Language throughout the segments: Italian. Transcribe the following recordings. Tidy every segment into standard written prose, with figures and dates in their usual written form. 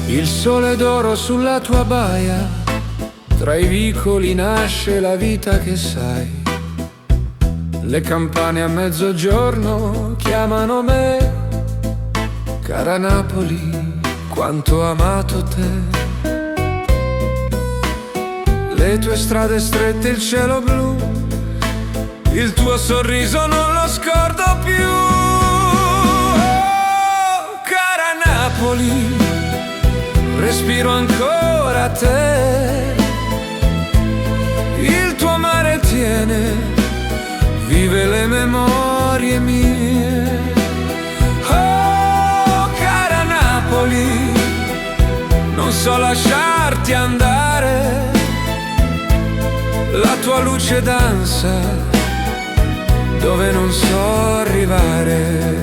Il sole d'oro sulla tua baia, tra i vicoli nasce la vita che sai. Le campane a mezzogiorno chiamano me, cara Napoli, quanto ho amato te. Le tue strade strette, il cielo blu, il tuo sorriso non lo scordo più. Oh, cara Napoli, respiro ancora te. Il tuo mare tiene vive le memorie mie. Oh, cara Napoli, non so lasciarti andare. La tua luce danza dove non so arrivare.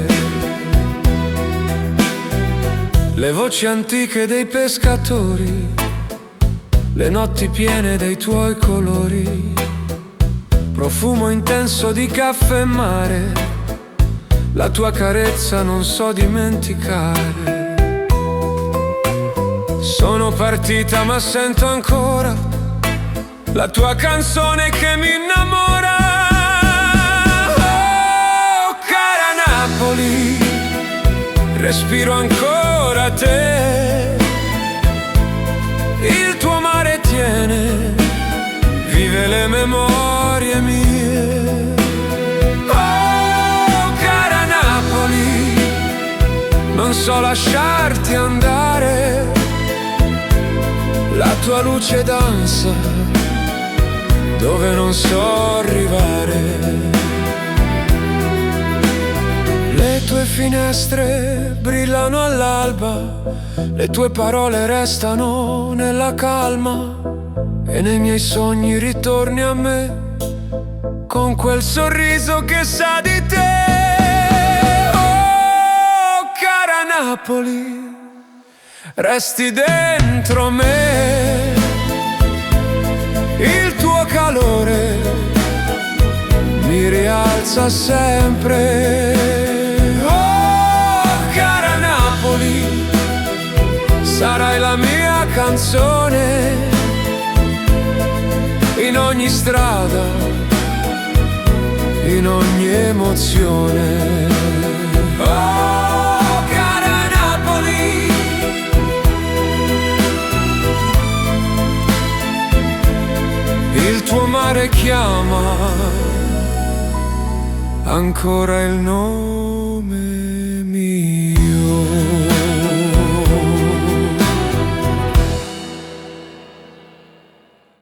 Le voci antiche dei pescatori, le notti piene dei tuoi colori, profumo intenso di caffè e mare, la tua carezza non so dimenticare. Sono partita ma sento ancora la tua canzone che mi innamora. Oh, cara Napoli, respiro ancora te. Il tuo mare tiene vive le memorie mie. Oh, cara Napoli, non so lasciarti andare. La tua luce danza dove non so arrivare. Le tue finestre brillano all'alba, le tue parole restano nella calma, e nei miei sogni ritorni a me con quel sorriso che sa di te. Oh, cara Napoli, resti dentro me. Il tuo calore mi rialza sempre. Oh, cara Napoli, sarai la mia canzone in ogni strada, in ogni emozione. Oh, cara Napoli, il tuo mare chiama ancora il nome mio.